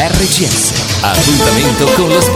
RCS. Appuntamento con lo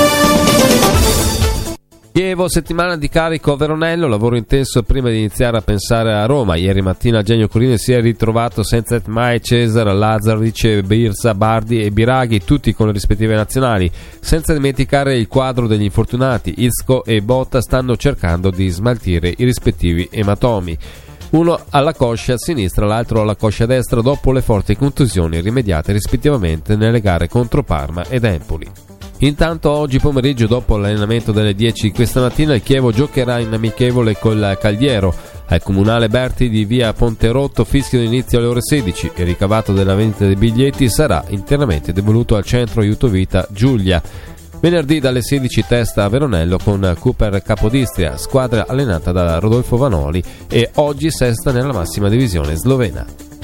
sport. Chievo, settimana di carico a Veronello, lavoro intenso prima di iniziare a pensare a Roma. Ieri mattina Genio Corine si è ritrovato senza Mai, Cesar, Lazzaric, Birsa, Bardi e Biraghi, tutti con le rispettive nazionali, senza dimenticare il quadro degli infortunati. Isco e Botta stanno cercando di smaltire i rispettivi ematomi. Uno alla coscia sinistra, l'altro alla coscia destra, dopo le forti contusioni rimediate rispettivamente nelle gare contro Parma ed Empoli. Intanto oggi pomeriggio, dopo l'allenamento delle 10 questa mattina, il Chievo giocherà in amichevole col Cagliero al Comunale Berti di via Ponterotto. Fischio d'inizio alle ore 16. Il ricavato della vendita dei biglietti sarà interamente devoluto al centro aiuto vita Giulia. Venerdì dalle 16 testa a Veronello con Cooper Capodistria, squadra allenata da Rodolfo Vanoli, e oggi sesta nella massima divisione slovena.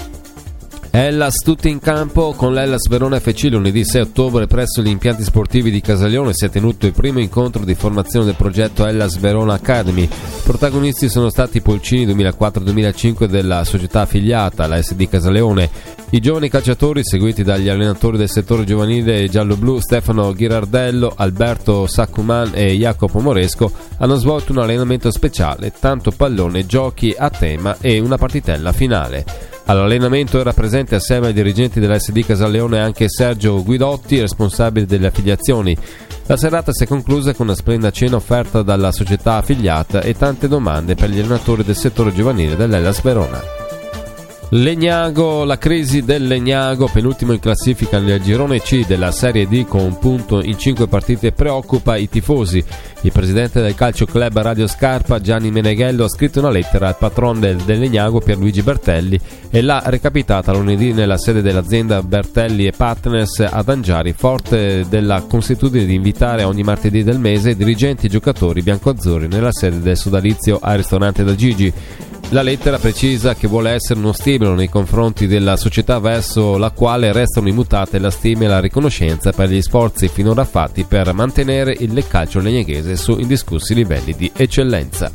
Hellas tutti in campo con l'Hellas Verona FC. Lunedì 6 ottobre presso gli impianti sportivi di Casaglione si è tenuto il primo incontro di formazione del progetto Hellas Verona Academy. Protagonisti sono stati i Polcini 2004-2005 della società affiliata, la SD Casaleone. I giovani calciatori, seguiti dagli allenatori del settore giovanile giallo-blu Stefano Ghirardello, Alberto Saccuman e Jacopo Moresco, hanno svolto un allenamento speciale, tanto pallone, giochi a tema e una partitella finale. All'allenamento era presente assieme ai dirigenti della SD Casaleone anche Sergio Guidotti, responsabile delle affiliazioni. La serata si è conclusa con una splendida cena offerta dalla società affiliata e tante domande per gli allenatori del settore giovanile dell'Hellas Verona. Legnago, la crisi del Legnago, penultimo in classifica nel girone C della Serie D con un punto in 5 partite, preoccupa i tifosi. Il presidente del Calcio Club Radio Scarpa, Gianni Meneghello, ha scritto una lettera al patron del Legnago, Pierluigi Bertelli, e l'ha recapitata lunedì nella sede dell'azienda Bertelli e Partners ad Angiari, forte della consuetudine di invitare ogni martedì del mese dirigenti e giocatori biancoazzurri nella sede del sodalizio al ristorante da Gigi. La lettera precisa che vuole essere uno stimolo nei confronti della società verso la quale restano immutate la stima e la riconoscenza per gli sforzi finora fatti per mantenere il calcio legnaghese su indiscussi livelli di eccellenza.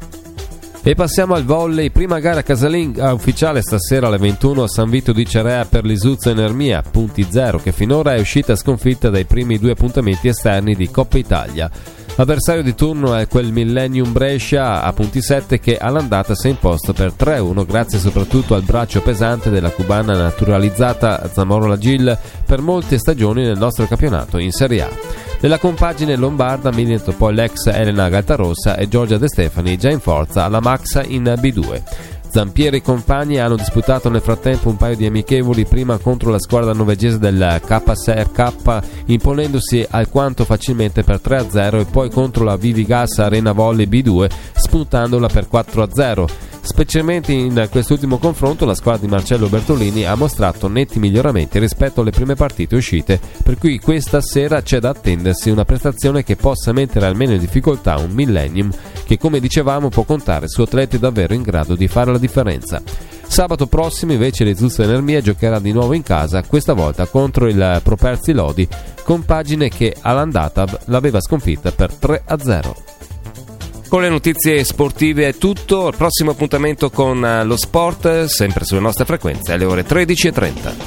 E passiamo al volley, prima gara casalinga ufficiale stasera alle 21 a San Vito di Cerea per l'Isuzzo Enermia, punti 0, che finora è uscita sconfitta dai primi 2 appuntamenti esterni di Coppa Italia. L'avversario di turno è quel Millennium Brescia a punti 7 che all'andata si è imposto per 3-1 grazie soprattutto al braccio pesante della cubana naturalizzata Zamora Gil per molte stagioni nel nostro campionato in Serie A. Nella compagine lombarda militano poi l'ex Elena Galtarossa e Giorgia De Stefani, già in forza alla Maxa in B2. Zampieri e compagni hanno disputato nel frattempo un paio di amichevoli, prima contro la squadra norvegese del KSRK imponendosi alquanto facilmente per 3-0 e poi contro la Vivigas Arena Volley B2 spuntandola per 4-0. Specialmente in quest'ultimo confronto la squadra di Marcello Bertolini ha mostrato netti miglioramenti rispetto alle prime partite uscite, per cui questa sera c'è da attendersi una prestazione che possa mettere almeno in difficoltà un Millennium che, come dicevamo, può contare su atleti davvero in grado di fare la differenza. Sabato prossimo invece l'Isuzzo Enermia giocherà di nuovo in casa, questa volta contro il Properzi Lodi, compagine che all'andata l'aveva sconfitta per 3-0. Con le notizie sportive è tutto. Il prossimo appuntamento con lo sport, sempre sulle nostre frequenze, alle ore 13:30.